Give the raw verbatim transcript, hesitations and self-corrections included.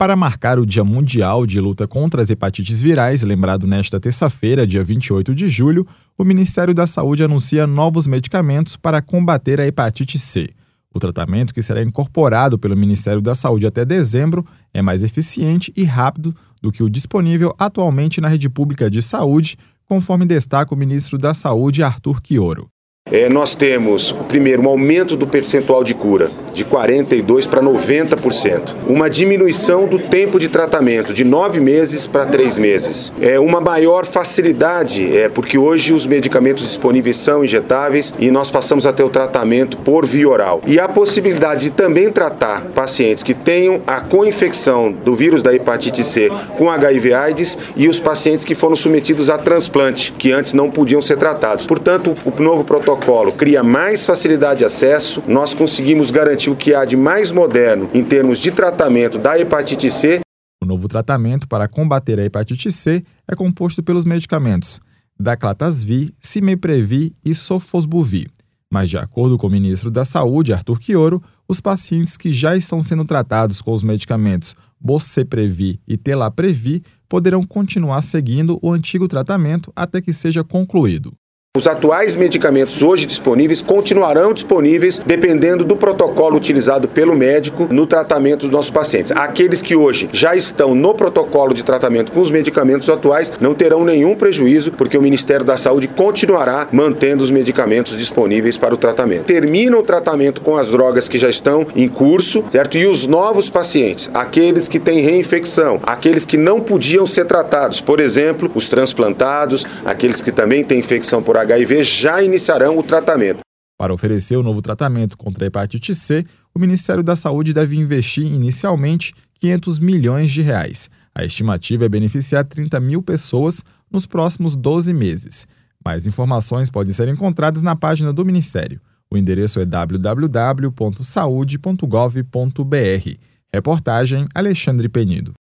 Para marcar o Dia Mundial de Luta contra as Hepatites Virais, lembrado nesta terça-feira, dia vinte e oito de julho, o Ministério da Saúde anuncia novos medicamentos para combater a hepatite C. O tratamento, que será incorporado pelo Ministério da Saúde até dezembro, é mais eficiente e rápido do que o disponível atualmente na rede pública de saúde, conforme destaca o ministro da Saúde, Arthur Quioro. É, nós temos, primeiro, um aumento do percentual de cura, de quarenta e dois por cento para noventa por cento. Uma diminuição do tempo de tratamento, de nove meses para três meses. É uma maior facilidade, é, porque hoje os medicamentos disponíveis são injetáveis e nós passamos a ter o tratamento por via oral. E a possibilidade de também tratar pacientes que tenham a co-infecção do vírus da hepatite C com H I V AIDS e os pacientes que foram submetidos a transplante, que antes não podiam ser tratados. Portanto, o novo protocolo cria mais facilidade de acesso, nós conseguimos garantir o que há de mais moderno em termos de tratamento da hepatite C. O novo tratamento para combater a hepatite C é composto pelos medicamentos Daclatasvir, Cimeprevir e Sofosbuvir. Mas, de acordo com o ministro da Saúde, Arthur Quioro, os pacientes que já estão sendo tratados com os medicamentos Boceprevir e Telaprevir poderão continuar seguindo o antigo tratamento até que seja concluído. Os atuais medicamentos hoje disponíveis continuarão disponíveis dependendo do protocolo utilizado pelo médico no tratamento dos nossos pacientes. Aqueles que hoje já estão no protocolo de tratamento com os medicamentos atuais não terão nenhum prejuízo, porque o Ministério da Saúde continuará mantendo os medicamentos disponíveis para o tratamento. Termina o tratamento com as drogas que já estão em curso, certo? E os novos pacientes, aqueles que têm reinfecção, aqueles que não podiam ser tratados, por exemplo, os transplantados, aqueles que também têm infecção por H I V já iniciarão o tratamento. Para oferecer o novo tratamento contra a hepatite C, o Ministério da Saúde deve investir inicialmente quinhentos milhões de reais. A estimativa é beneficiar trinta mil pessoas nos próximos doze meses. Mais informações podem ser encontradas na página do Ministério. O endereço é w w w ponto saude ponto gov ponto b r. Reportagem Alexandre Penido.